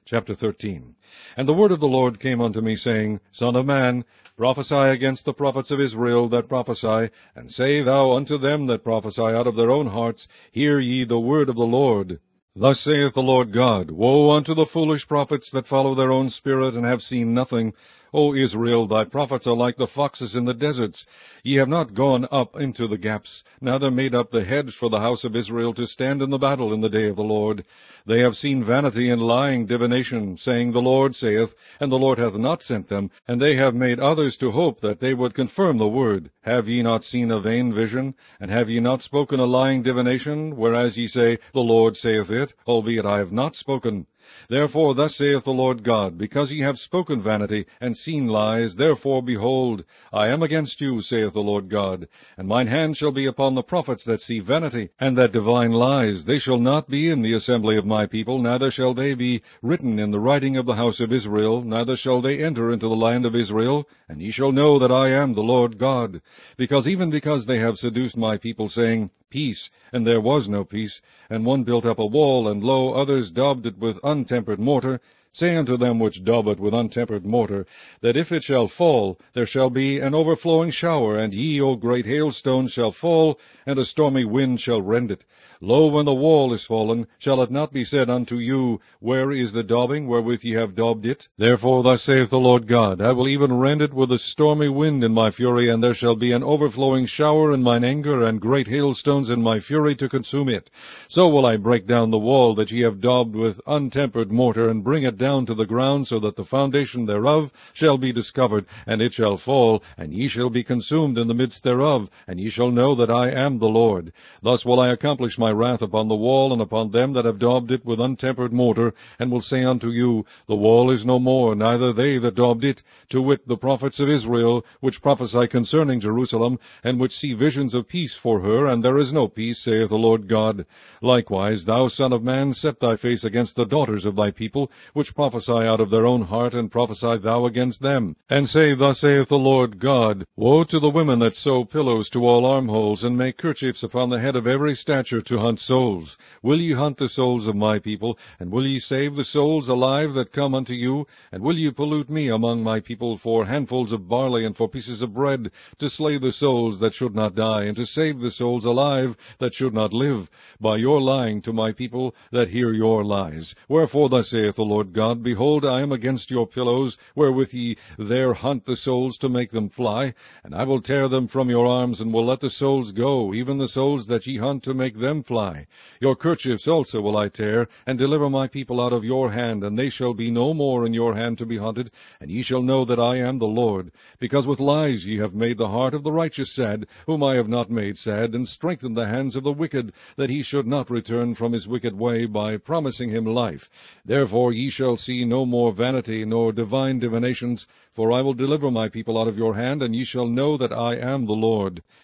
Chapter 13. And the word of the Lord came unto me, saying, Son of man, prophesy against the prophets of Israel that prophesy, and say thou unto them that prophesy out of their own hearts, Hear ye the word of the Lord. Thus saith the Lord God, Woe unto the foolish prophets that follow their own spirit, and have seen nothing. O Israel, thy prophets are like the foxes in the deserts. Ye have not gone up into the gaps, neither made up the hedge for the house of Israel to stand in the battle in the day of the Lord. They have seen vanity and lying divination, saying, The Lord saith, and the Lord hath not sent them, and they have made others to hope that they would confirm the word. Have ye not seen a vain vision, and have ye not spoken a lying divination, whereas ye say, The Lord saith it, albeit I have not spoken? Therefore thus saith the Lord God, Because ye have spoken vanity, and seen lies, therefore, behold, I am against you, saith the Lord God. And mine hand shall be upon the prophets that see vanity, and that divine lies. They shall not be in the assembly of my people, neither shall they be written in the writing of the house of Israel, neither shall they enter into the land of Israel. And ye shall know that I am the Lord God. Because they have seduced my people, saying, Peace, and there was no peace, and one built up a wall, and lo, others daubed it with untempered mortar. Say unto them which daub it with untempered mortar, that if it shall fall, there shall be an overflowing shower, and ye, O great hailstones, shall fall, and a stormy wind shall rend it. Lo, when the wall is fallen, shall it not be said unto you, Where is the daubing wherewith ye have daubed it? Therefore thus saith the Lord God, I will even rend it with a stormy wind in my fury, and there shall be an overflowing shower in mine anger, and great hailstones in my fury to consume it. So will I break down the wall that ye have daubed with untempered mortar, and bring it down to the ground, so that the foundation thereof shall be discovered, and it shall fall, and ye shall be consumed in the midst thereof, and ye shall know that I am the Lord. Thus will I accomplish my wrath upon the wall, and upon them that have daubed it with untempered mortar, and will say unto you, The wall is no more, neither they that daubed it, to wit, the prophets of Israel, which prophesy concerning Jerusalem, and which see visions of peace for her, and there is no peace, saith the Lord God. Likewise, thou son of man, set thy face against the daughters of thy people, which prophesy out of their own heart, and prophesy thou against them. And say, Thus saith the Lord God, Woe to the women that sew pillows to all armholes, and make kerchiefs upon the head of every stature to hunt souls. Will ye hunt the souls of my people, and will ye save the souls alive that come unto you? And will ye pollute me among my people for handfuls of barley and for pieces of bread, to slay the souls that should not die, and to save the souls alive that should not live, by your lying to my people that hear your lies? Wherefore thus saith the Lord God, Behold, I am against your pillows, wherewith ye there hunt the souls to make them fly, and I will tear them from your arms, and will let the souls go, even the souls that ye hunt to make them fly. Your kerchiefs also will I tear, and deliver my people out of your hand, and they shall be no more in your hand to be hunted, and ye shall know that I am the Lord. Because with lies ye have made the heart of the righteous sad, whom I have not made sad, and strengthened the hands of the wicked, that he should not return from his wicked way, by promising him life. Therefore ye shall see no more vanity, nor divine divinations, for I will deliver my people out of your hand, and ye shall know that I am the Lord.